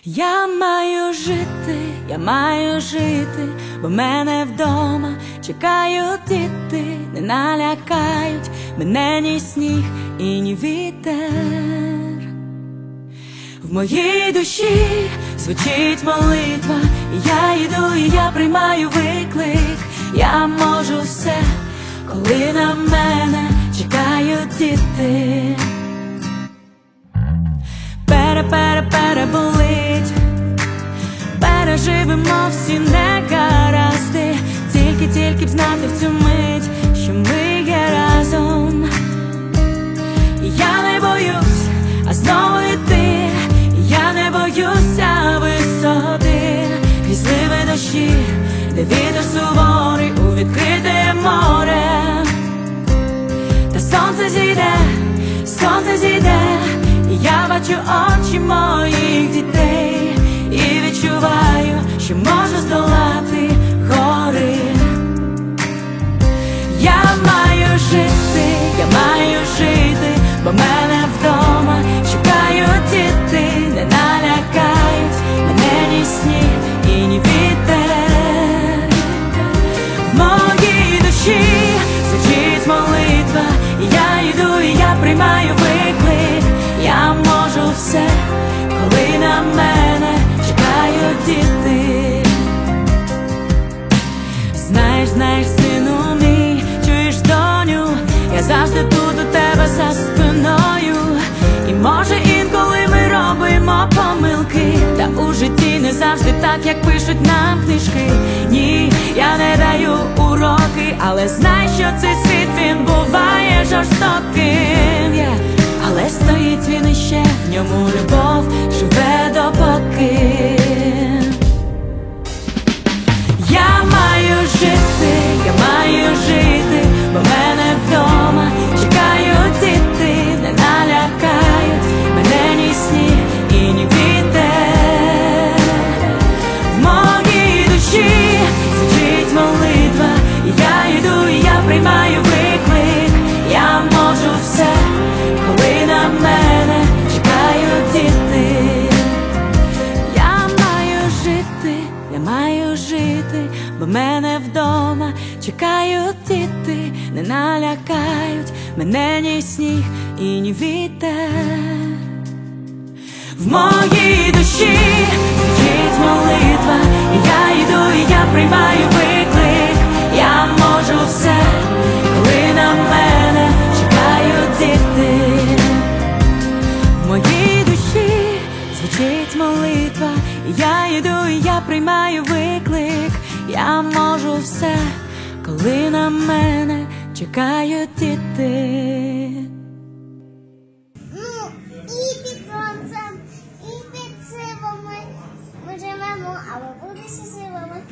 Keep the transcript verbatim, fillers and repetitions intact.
Я маю жити, я маю жити, бо мене вдома чекають діти, не налякають мене ні сніг і ні вітер. В моїй душі звучить молитва, і я йду, і я приймаю виклик. Я можу все, коли на мене чекають діти. Пере-пере-переболить, переживемо всі негаразди, тільки-тільки б знати в цю мить, що ми є разом. І я не боюсь, а знову йти, і я не боюся висоти, крізь зливи дощі, де вітер суворий у відкрите море. Та сонце зійде, сонце зійде, і я бачу очі моїх дітей, і відчуваю, що можу здолати гори. Я маю жити, я маю жити, бо мене вдома чекають діти, не налякають мене ні сніг і ні вітер. В моїй душі звучить молитва, і я йду, і я приймаю виклик. Я можу все, коли на мене чекають діти. Знаєш, знаєш, сину мій, чуєш, доню, я завжди тут у тебе за спиною. І може інколи ми робимо помилки, та у житті не завжди так, як пишуть нам книжки. Ні, я не даю уроки, але знай, що цей світ, він буває жорстоким, yeah. Але стоїть він іще, в ньому любов живе допоки. Я маю жити, я маю жити, бо мене вдома чекають діти, не налякають мене ні сніг і ні вітер. В моїй душі звучить молитва, і я йду, і я приймаю виклик. Я можу все, коли на мене чекають діти. Я маю жити, я маю жити, бо мене вдома чекають діти, не налякають мене ні сніг і ні вітер. В моїй душі звучить молитва, і я йду, і я приймаю виклик. Я можу все, коли на мене чекають діти. В моїй душі звучить молитва, і я йду, і я приймаю виклик. Я можу все, коли на мене чекають діти.